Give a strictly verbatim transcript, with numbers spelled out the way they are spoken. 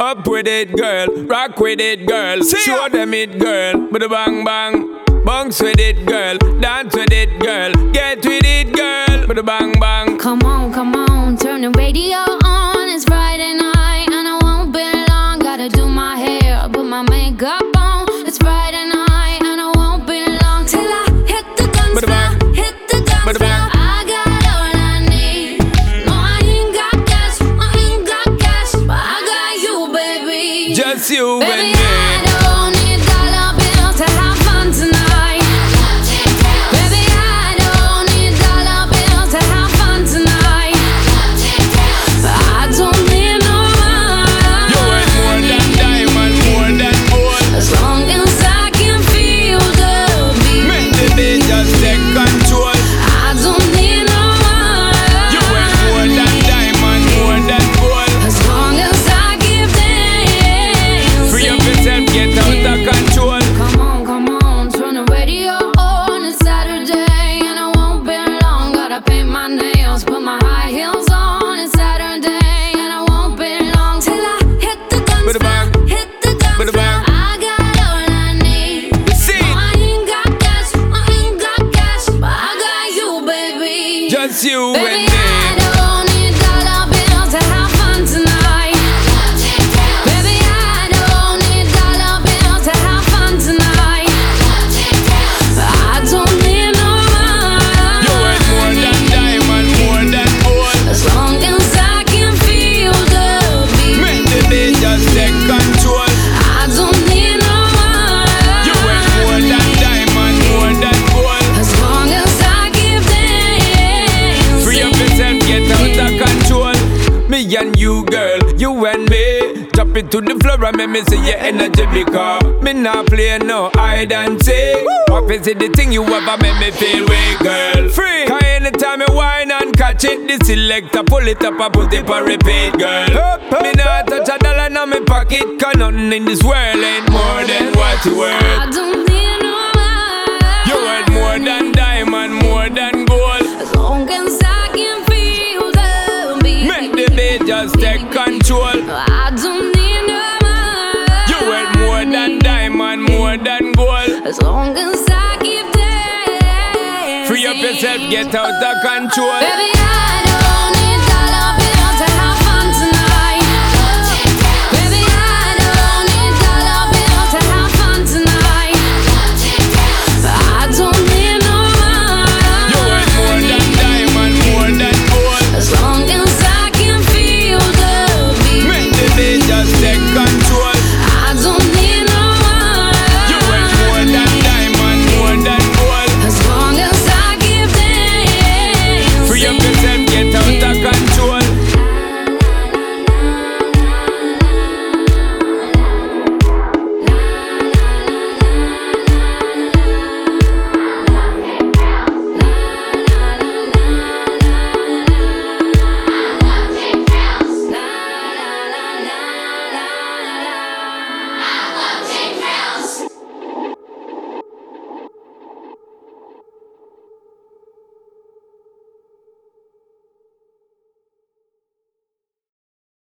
Up with it, girl. Rock with it, girl. Show them it, girl. With a bang bang. Bounce with it, girl. Dance with it, girl. Get with it, girl. With a bang bang. Come on, come on, turn the radio on. It's Friday night and I won't be long. Gotta do my hair, put my makeup on. It's Friday night and I won't be long till I hit the dance floor, hit the dance floor. I got all I need. No, I ain't got cash, I ain't got cash, but I got you, baby. Just you baby, and me. I don't need dollar bills to have fun tonight. Baby, I don't need dollar bills to have fun tonight. I don't need no money. You ain't more than diamond, more than gold. As long as I can feel the beat. Make the beat just take control. I don't need no money. You ain't more than diamond, more than gold. As long as I keep dancing. Free up yourself, get out of control. Come on, come on, turn the radio on. It's Saturday and I won't be long. Gotta paint my nails, put my high heels on. It's Saturday and I won't be long till I hit the dance With a floor, bang. hit the dance With a floor. bang. I got all I need. See. No, I ain't got cash, I ain't got cash, but I got you, baby. Just you Baby, and me. I don't need dollar bills to have fun tonight. Baby, I don't need dollar bills to have fun tonight. I don't need no You ain't more money. than diamond, more than gold. As long as I can feel the beat. Make the beat just take control. I don't need no money. You ain't more than diamond, more than gold. As long as I keep dancing. Free up yourself, get out of control. Me and you, girl, you and me. Drop it to the floor and make me see your energy because me not play no hide and seek. Office is the thing you ever make me feel weak, girl. Free. Cause anytime you whine and catch it, the selector pull it up and put it for repeat, girl. Me not touch a dollar in my pocket, cause nothing in this world ain't more than what you worth. I don't need no money. You worth more than diamond, more than gold. As long as I can feel the beat. Make the beat just take control. I don't need no money. You worth more than diamond, more than gold. As long as I keep dancing. Free up yourself, get out of control. Baby, I don't need dollar bills to have fun tonight. Baby, I don't need dollar bills to have fun tonight. I don't need no money. You worth more than diamond, more than gold. As long as I can feel the beat. Make the beat just take control. I don't need no money. You worth more than diamond, more than gold. As long as I keep dancing. Free up yourself, get